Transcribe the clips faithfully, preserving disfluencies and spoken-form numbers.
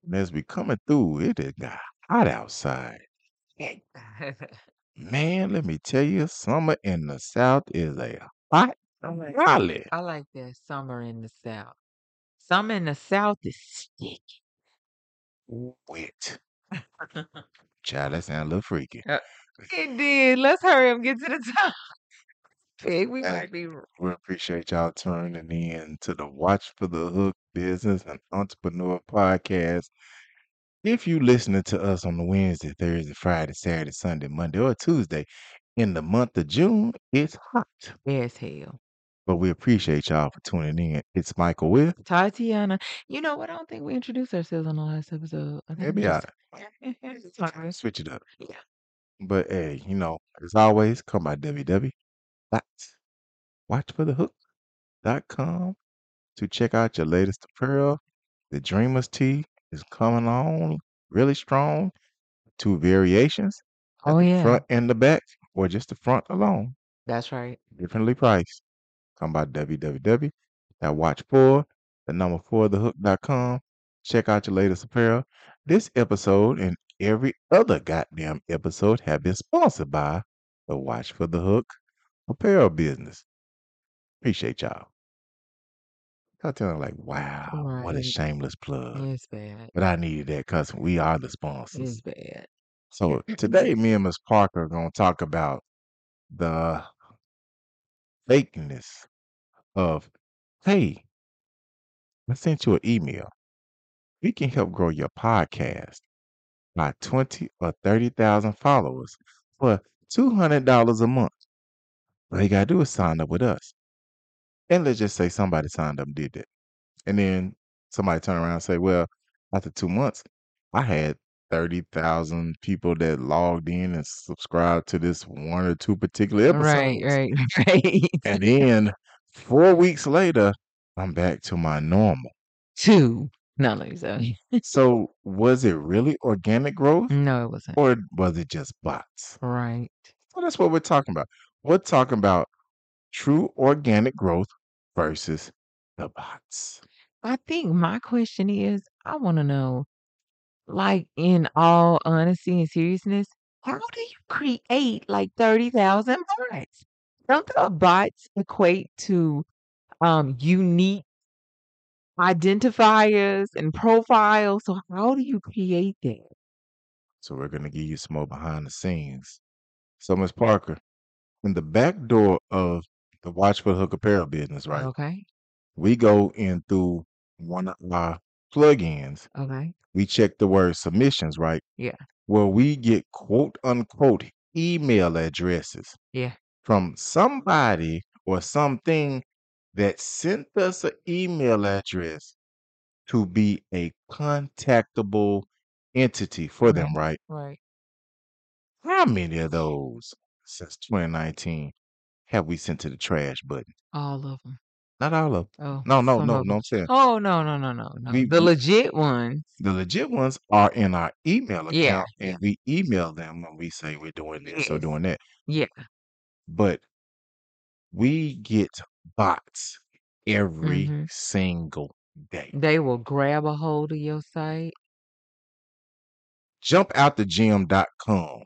And as we coming through, it has got hot outside. Man, let me tell you, summer in the South is a hot I like rally. I like that summer in the South. Summer in the South is sticky. Wet. Child, that sound a little freaky. Uh, it did. Let's hurry up and get to the topic. We And might be. we appreciate y'all tuning in to the Watch for the Hook Business and Entrepreneur Podcast. If you listening to us on the Wednesday, Thursday, Friday, Saturday, Sunday, Monday, or Tuesday, in the month of June, it's hot. As hell. But we appreciate y'all for tuning in. It's Michael with Tatiana. You know what? I don't think we introduced ourselves on the last episode. I think we Maybe I just. Yeah, yeah, yeah, just talk about it. switch it up. Yeah. But hey, you know, as always, come by w w w dot watch for the hook dot com to check out your latest apparel. The Dreamers tee is coming on really strong. Two variations. Got Oh the yeah. front and the back, or just the front alone. That's right. Differently priced. Come by w w w dot watch for the number four the hook dot com. Check out your latest apparel. This episode and every other goddamn episode have been sponsored by the Watch for the Hook apparel business. Appreciate y'all. I'm telling like, wow, what a Right. shameless plug. It's bad. But I needed that because we are the sponsors. It's bad. So today, me and Miss Parker are going to talk about the fakeness of, hey, I sent you an email. We can help grow your podcast by twenty or thirty thousand followers for two hundred dollars a month. All you got to do is sign up with us. And let's just say somebody signed up and did that. And then somebody turn around and say, well, after two months, I had thirty thousand people that logged in and subscribed to this one or two particular Right, episodes. right, right. And then four weeks later, I'm back to my normal. Two. No, let me say. So was it really organic growth No, it wasn't. or was it just bots? Right. So that's what we're talking about. We're talking about true organic growth versus the bots. I think my question is, I want to know, like, in all honesty and seriousness, how do you create like thirty thousand bots? Don't the bots equate to um unique identifiers and profiles? So how do you create that? So we're going to give you some more behind the scenes. So Miss Parker, in the back door of the Watch for the Hook apparel business, right? Okay. We go in through one of our plugins. Okay. We check the word submissions, right? Yeah. Where we get quote unquote email addresses Yeah. from somebody or something that sent us an email address to be a contactable entity for them, right? Right. How many of those since twenty nineteen have we sent to the trash button? All of them. Not all of them. Oh, No, no, some no, of no. them. I'm saying Oh, no, no, no, no, no. we, The we legit ones. the legit ones are in our email Yeah. account, and we email them when we say we're doing this or Yes. doing that. Yeah. But we get bots every hmm single day. They will grab a hold of your site. jump out the gym dot com,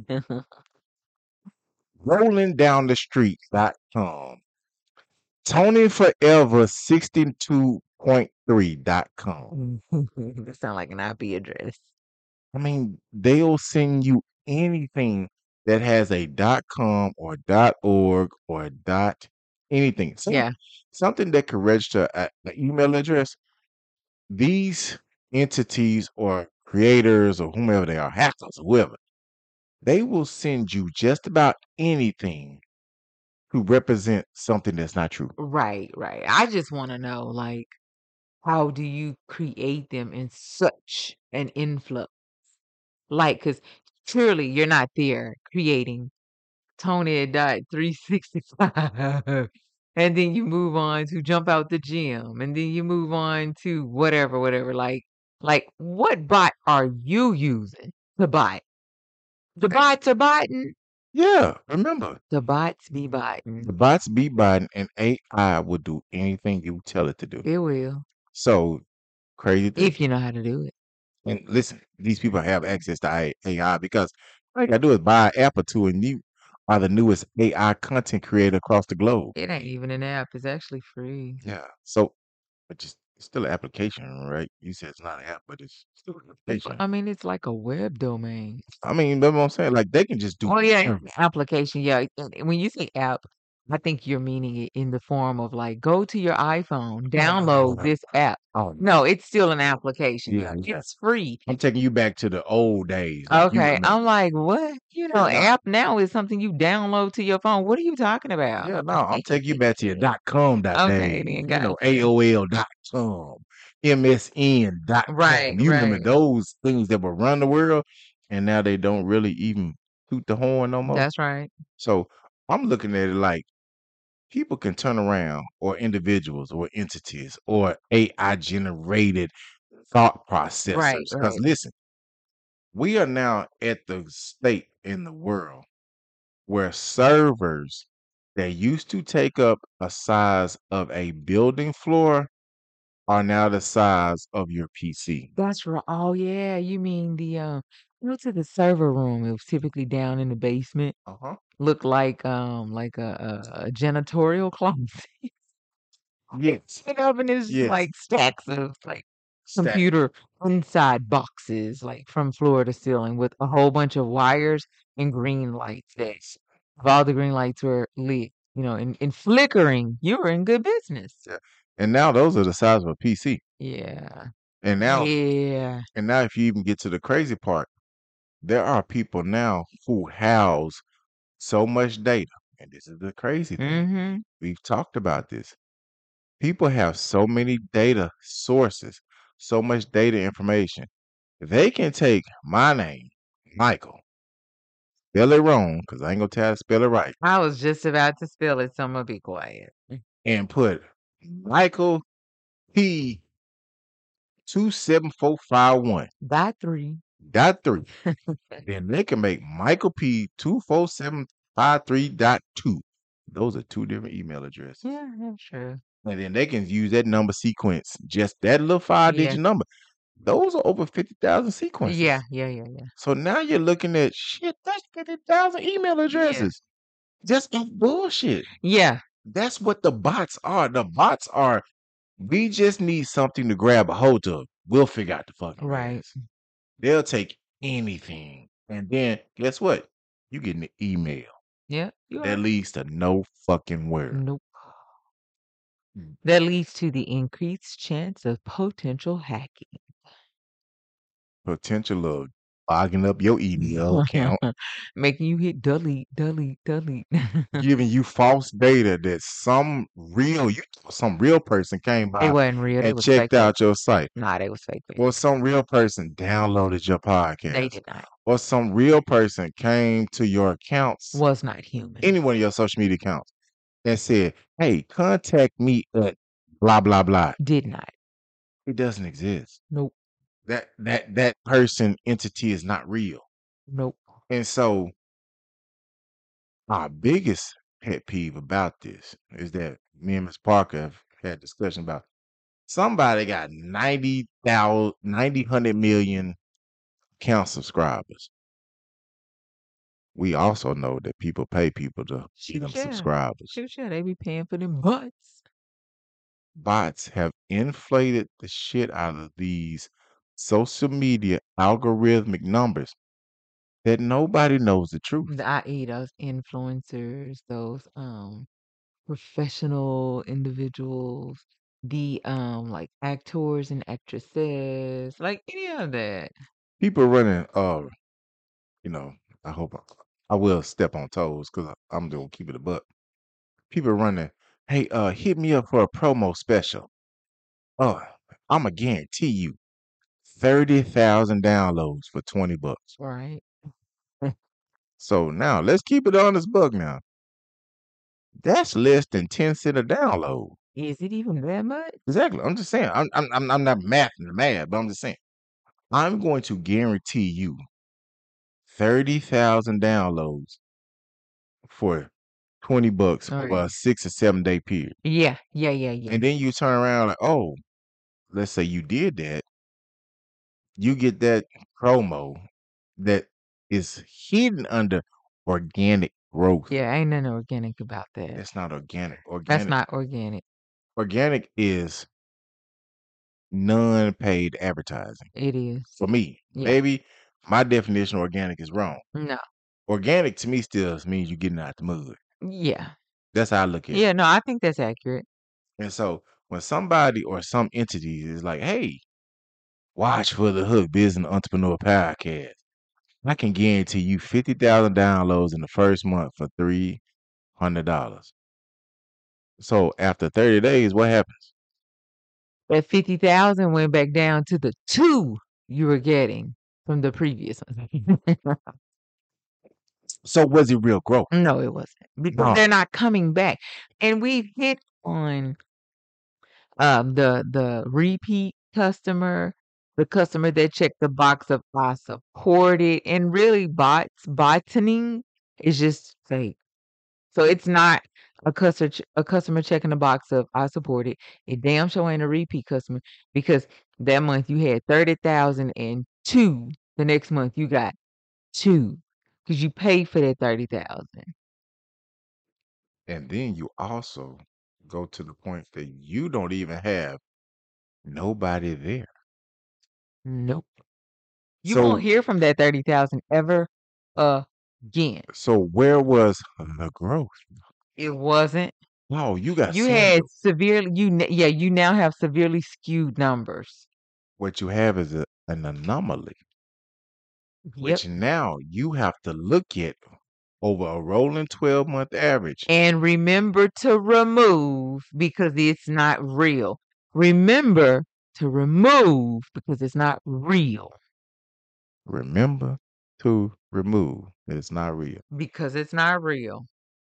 rolling down the street dot com, Tony Forever sixty-two point three dot com. That sound like an I P address. I mean, they'll send you anything that has a dot com or dot org or dot anything. Some- Yeah. Something that could register a- an email address. These entities or creators or whomever they are, hackers or whoever, they will send you just about anything to represent something that's not true. Right, right. I just want to know, like, how do you create them in such an influx? Like, because surely you're not there creating Tony dot three sixty-five. And then you move on to jump out the gym. And then you move on to whatever, whatever. Like, like what bot are you using to bot? The bots are botting. Yeah, remember, The bots be botting. the bots be Biden and A I will do anything you tell it to do. It will. So crazy thing. If you know how to do it. And listen, these people have access to A- AI because all you gotta do is buy an app or two, and you are the newest A I content creator across the globe. It ain't even an app. It's actually free. Yeah. So, but just it's still an application, right? You said it's not an app, but it's still an It's, I application. mean, it's like a web domain. I mean, that's what I'm saying. Like they can just do Oh yeah, everything. application. Yeah, and- and when you say app, I think you're meaning it in the form of like, go to your iPhone, No, no, no, download no. this app. Oh, No, it's still an application. yeah, yeah. It's free. I'm taking you back to the old days, like you Okay, remember. I'm like, what? You know, No, app now is something you download to your phone. What are you talking about? yeah, no, I'm taking you back to your dot com dot Okay, days, then you know, gotcha. A O L dot com, M S N dot Right, com. You remember right. those things that would run the world, and now they don't really even toot the horn no more. That's right. So I'm looking at it like people can turn around, or individuals, or entities, or A I generated thought Right, processors. Because right. listen, we are now at the state in the world where servers that used to take up a size of a building floor are now the size of your P C. That's right. Oh yeah, you mean the um go to the server room. It was typically down in the basement. Uh-huh. Looked like um like a, a, a janitorial closet. Yes. You know, and it's just Yes. like stacks of like Stack. computer inside boxes, like from floor to ceiling, with a whole bunch of wires and green lights. That if all the green lights were lit, you know, and, and flickering, you were in good business. Yeah. And now those are the size of a P C. Yeah. And now Yeah. and now if you even get to the crazy part, there are people now who house so much data. And this is the crazy thing. Mm-hmm. We've talked about this. People have so many data sources, so much data information. They can take my name, Michael, spell it wrong, because I ain't gonna tell how to spell it right, I was just about to spill it, so I'm gonna be quiet. and put Michael P two seven four five one Dot three. dot three. Then they can make Michael P two four seven five three dot two. Those are two different email addresses. Yeah, that's true. And then they can use that number sequence, just that little five Yeah. digit number. Those are over fifty thousand sequences. Yeah, yeah, yeah, yeah. So now you're looking at shit, that's fifty thousand email Yeah. addresses. Just of bullshit. Yeah. That's what the bots are. The bots are, we just need something to grab a hold of. We'll figure out the fucking Right. rest. They'll take anything. And then guess what? You get an email Yeah. You that are. leads to no fucking where. Nope. Mm. That leads to the increased chance of potential hacking. Potential of logging up your email account, Making you hit delete, delete, delete. giving you false data that some real you some real person came It by wasn't real. They and was fake. checked out your site, Nah, they was fake. or some real person downloaded your They podcast, did not. or some real person came to your accounts, Was not human. any one of your social media accounts, and said, "Hey, contact me at blah blah blah." Did not. It doesn't exist. Nope. That that that person entity is not real. Nope. And so our biggest pet peeve about this is that me and Miss Parker have had discussion about somebody got ninety thousand, ninety, one hundred million account subscribers. We also know that people pay people to see them Shoot, yeah. subscribers. Shoot, yeah. They be paying for them butts. Bots have inflated the shit out of these social media algorithmic numbers that nobody knows the truth. The I E those influencers, those um professional individuals, the um like actors and actresses, like any of that. People running, uh, you know, I hope I, I will step on toes because I'm gonna keep it a buck. People running, hey, uh, hit me up for a promo special. Uh, I'm gonna guarantee you thirty thousand downloads for twenty bucks. Right. So now let's keep it on this buck now. That's less than ten cent a download. Is it even that much? Exactly. I'm just saying. I'm I'm I'm I'm not mathing the math, but I'm just saying. I'm going to guarantee you thirty thousand downloads for twenty bucks Oh over yeah. a six or seven day period. Yeah, yeah, yeah, yeah. And then you turn around like, oh, let's say you did that. you get that promo that is hidden under organic growth. Yeah, ain't nothing organic about that. It's not organic. That's Organic not organic. organic is non-paid advertising. It is. For me, Yeah. maybe my definition of organic is wrong. No. Organic to me still means you getting out the mud. Yeah. That's how I look at it. Yeah, no, I think that's accurate. And so when somebody or some entity is like, hey, watch for the Hook Business Entrepreneur Podcast, I can guarantee you fifty thousand downloads in the first month for three hundred dollars. So after thirty days, what happens? That fifty thousand went back down to the two you were getting from the previous one. So was it real growth? No, it wasn't. Because No. they're not coming back. And we've hit on um the the repeat customer, the customer that checked the box of I support it, and really bots botting is just fake. So it's not a customer a customer checking the box of I support it. It damn sure ain't a repeat customer because that month you had thirty thousand and two. The next month you got two because you paid for that thirty thousand. And then you also go to the point that you don't even have nobody there. Nope. You So won't hear from that thirty thousand ever again. so where was the growth? It wasn't. No, you got You had swindled. severely you n- yeah, you now have severely skewed numbers. What you have is a, an anomaly, Yep. which now you have to look at over a rolling twelve month average. And remember to remove because it's not real. Remember to remove because it's not real. Remember to remove. It's not real. Because it's not real.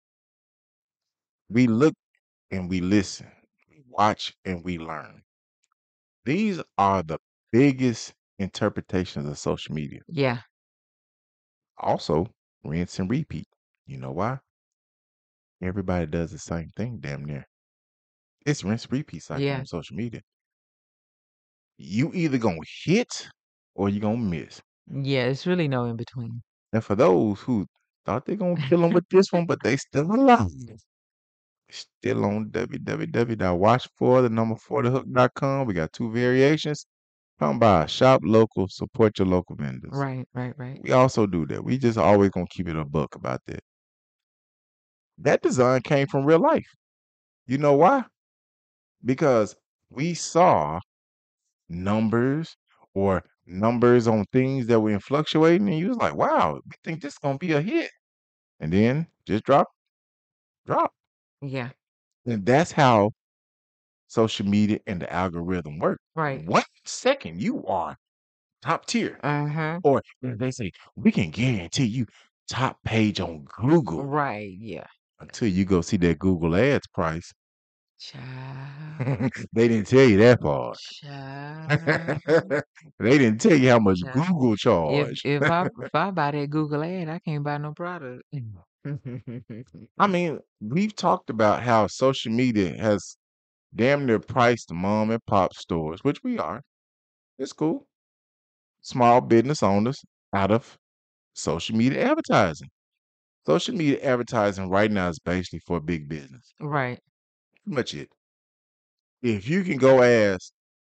We look and we listen, we watch and we learn. These are the biggest interpretations of social media. Yeah. Also, rinse and repeat. You know why? Everybody does the same thing, damn near. It's rinse and repeat cycle Yeah. on social media. You either gonna hit or you gonna miss. Yeah, it's really no in between. And for those who thought they're gonna kill them with this one, but they still alive, still on w w w dot watch for the number four the hook dot com. We got two variations. Come by, shop local, support your local vendors. Right, right, right. We also do that. We just always gonna keep it a buck about that. That design came from real life. You know why? Because we saw numbers or numbers on things that were fluctuating, and you was like, wow, we think this is gonna be a hit. And then just drop, drop. Yeah. And that's how social media and the algorithm work. Right. One second you are top tier. Uh-huh. Or if they say, we can guarantee you top page on Google. Right, yeah. Until you go see that Google ads price. Child. They didn't tell you that part. Child. They didn't tell you how much Child. Google If charge. if I if I buy that Google ad, I can't buy no product. I mean, we've talked about how social media has damn near priced mom and pop stores, which we are. It's cool. Small business owners out of social media advertising. Social media advertising right now is basically for big business. Right. Pretty much it. If you can go ask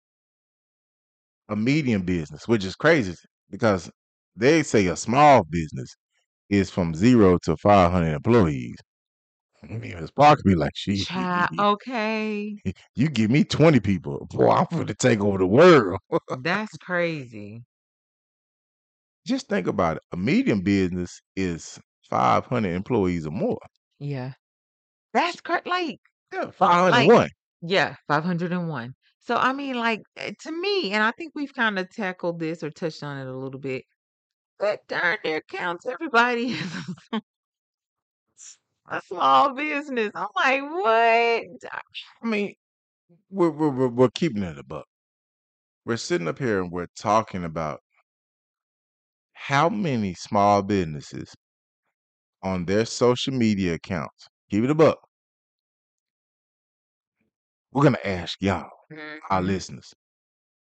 a medium business, which is crazy because they say a small business is from zero to five hundred employees. I mean, it's Parker be like, she, Child, okay. you give me twenty people, boy, I'm going to take over the world. That's crazy. Just think about it. A medium business is five hundred employees or more. Yeah. That's cra- like Yeah, five hundred like one. yeah, five hundred one. So I mean like eh, to me, and I think we've kind of tackled this or touched on it a little bit. That darn near counts everybody as a small business. I'm like, what? I mean, we're, we're, we're, we're keeping it a buck. We're sitting up here and we're talking about how many small businesses on their social media accounts, keep it a buck. We're going to ask y'all, our Mhm. listeners,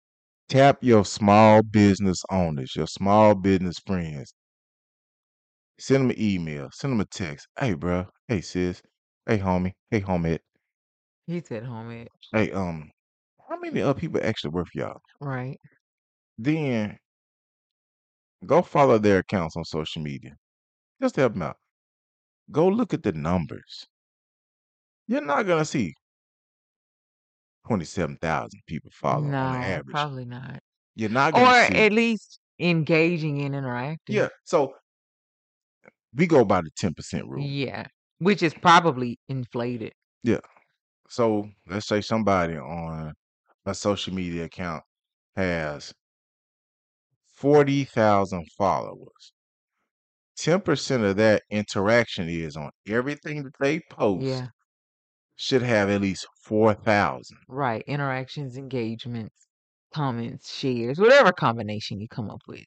Tap your small business owners, your small business friends. Send them an email. Send them a text. Hey, bro. Hey, sis. Hey, homie. Hey, homie. He said homage. Hey, um, how many other people actually work for y'all? Right. Then go follow their accounts on social media. Just to help them out. Go look at the numbers. You're not gonna see twenty-seven thousand people follow on the No, average. probably not. You're not Or gonna see. at least engaging and interacting. Yeah. So we go by the ten percent rule. Yeah. Which is probably inflated. Yeah. So let's say somebody on a social media account has forty thousand followers. ten percent of that interaction is on everything that they post Yeah. should have at least four thousand. Right. Interactions, engagements, comments, shares, whatever combination you come up with.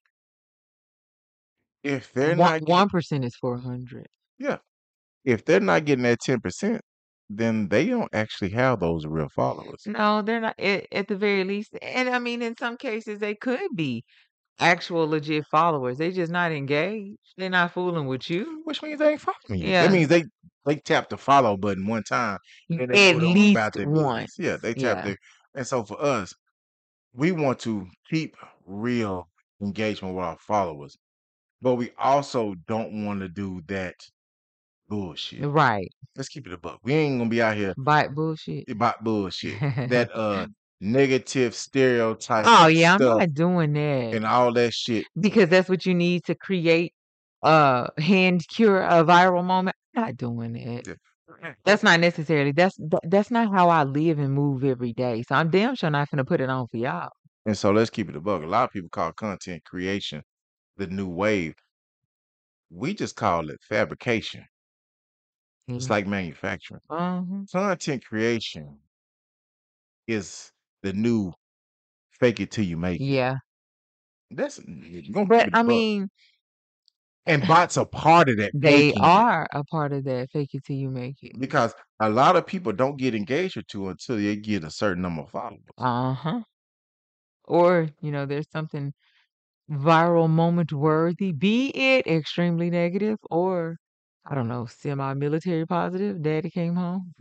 If they're One not getting, one percent is four hundred. yeah, if they're not getting that ten percent, then they don't actually have those real followers. No, they're not at, at the very least. And I mean, in some cases, they could be actual legit followers. They just not engaged. They're not fooling with you. Which means they ain't following you. Yeah. That means they they tapped the follow button one time and they At moved on least about their one. business. Yeah, they tapped Yeah. it. And so for us, we want to keep real engagement with our followers, but we also don't want to do that bullshit. Right. Let's keep it a buck. We ain't gonna be out here Bite bullshit. about bullshit. That uh negative stereotype Oh yeah, I'm stuff not doing that. and all that shit. Because that's what you need to create a hand cure a viral moment. I'm not doing it. Yeah. That's not necessarily that's th- that's not how I live and move every day. So I'm damn sure not gonna put it on for y'all. And so let's keep it a buck. A lot of people call content creation the new wave. We just call it fabrication. It's Mm. like manufacturing. Uh-huh. Content creation is the new fake it till you make it. Yeah. That's you're gonna But keep it a I buck. mean, And bots are part of that they faking it. are a part of that fake it till you make it. Because a lot of people don't get engaged with you until they get a certain number of followers. Uh-huh. Or, you know, there's something viral moment worthy, be it extremely negative or I don't know, semi-military positive. Daddy came home.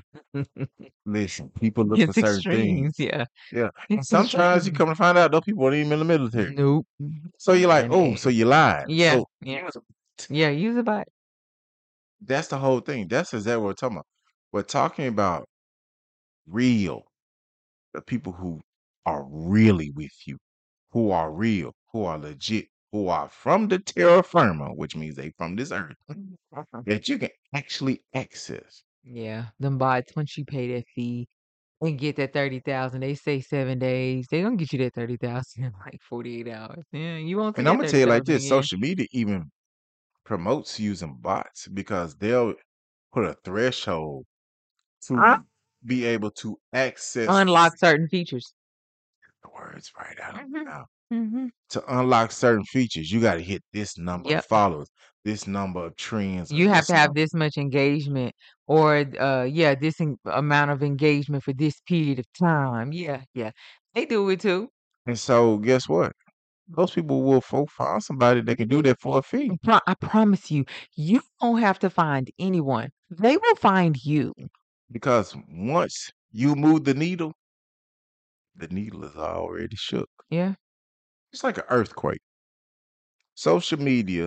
Listen, people look for It's certain extremes, things. yeah. Yeah. And It's sometimes you extremes. come to find out those people weren't even in the military. Nope. So you're like, And oh, it, so you lied. yeah, So yeah, yeah. Use a bot. that's the whole thing. That's exactly what we're talking about. We're talking about real, the people who are really with you, who are real, who are legit, who are from the terra firma, which means they from this earth, that you can actually access. Yeah, them bots. Once you pay that fee and get that thirty thousand, they say seven days. They gonna get you that thirty thousand in like forty eight hours. Yeah, you won't see And I'm that gonna tell thirty you like thousand this: again. social media even promotes using bots because they'll put a threshold to Uh, be able to access unlock certain features. the words right out of hmm my mouth. hmm To unlock certain features, you got to hit this number of Yep. followers, this number of trends, or You have this to have number. this much engagement, or uh, yeah, this en- amount of engagement for this period of time. Yeah, yeah, they do it too. And so, guess what? Those people will fo- find somebody that can do that for a fee. I pro- I promise you, you don't have to find anyone. They will find you. Because once you move the needle, the needle is already shook. Yeah. It's like an earthquake. Social media,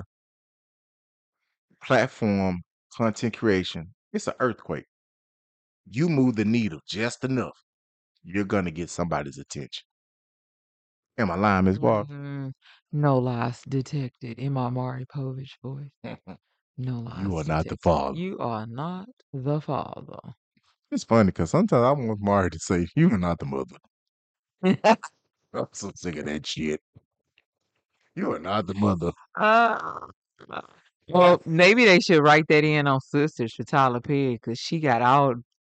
platform, content creation, it's an earthquake. You move the needle just enough, you're going to get somebody's attention. Am I lying, Miz Bar? Mhm. No lies detected in my Mari Povich voice. No You lies are not the detected. father. You are not the father. It's funny because sometimes I want Mari to say, you are not the mother. I'm so sick of that shit. You are not the mother. Uh, well, maybe they should write that in on Sisters for Tyler Perry because she got all.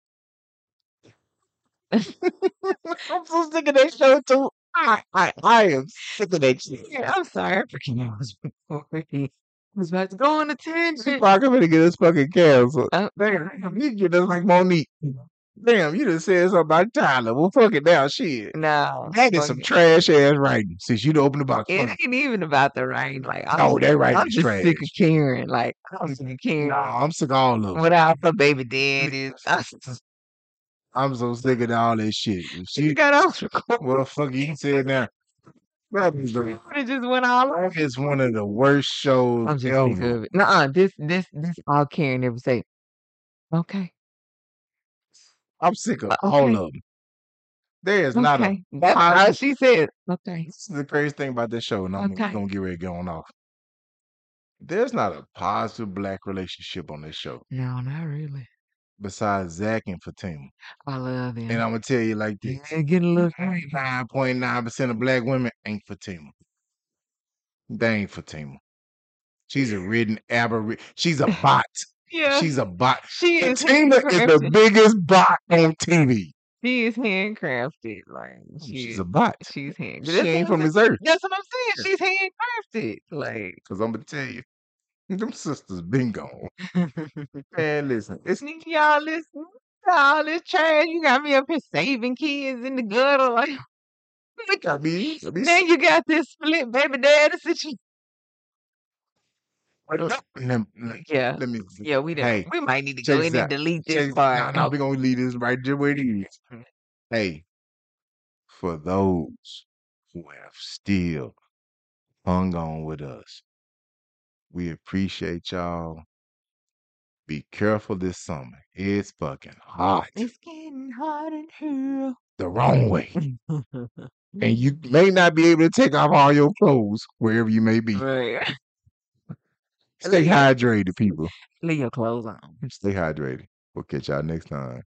I'm so sick of that show too. I, I, I am sick of that shit. Yeah, I'm sorry, I freaking was recording. I was about to go on a She tangent. probably gonna get us fucking canceled. Uh, You get us like Monique. Damn, you just said something about Tyler. Well, fuck it now, shit. No, That is fuck some it. trash ass writing since you opened the box. It Fuck. ain't even about the rain. Like I'm, No, that writing I'm is just trash. sick of Karen. Like I'm sick of No, Karen I'm sick of all of them. without her baby daddy. I'm so sick of all that shit. If She she, got off record. well, fuck you said now. That is the- It just went all over. that is one of the worst shows I'm just sick ever. of it. Nuh-uh. This, this, this all Karen ever say. Okay. I'm sick of Uh, all okay. of them. There is not a Okay. That's all positive. she said. Okay. This is the crazy thing about this show, and I'm Okay. gonna get ready to go on off. There's not a positive black relationship on this show No, not really. besides Zach and Fatima. I love them. And I'm gonna tell you like this: Yeah, get a look. ninety-nine point nine percent of black women ain't Fatima. They ain't Fatima. She's a written aberration. She's a bot. Yeah. She's a bot. She is Fatima is the handcrafted. biggest bot on T V. She is handcrafted. Like she, She's a bot. she's hand. She That's ain't what from I'm this saying. earth. That's what I'm saying. She's handcrafted. Like, Cause I'm gonna tell you, them sisters been gone. Man, listen, it's y'all listen. All this trash. You got me up here saving kids in the gutter. Like, it got me. Got me then you got this split baby daddy situation. let, let, Yeah. let me. Yeah, we did. Hey, We might need to check go this in and out. delete Check this this- part. No, no, we're gonna leave this right there where it is. Hey, for those who have still hung on with us, we appreciate y'all. Be careful this summer. It's fucking hot. It's getting hot in here. The wrong way. And you may not be able to take off all your clothes wherever you may be. Right. Stay hydrated, people. Leave your clothes on. Stay hydrated. We'll catch y'all next time.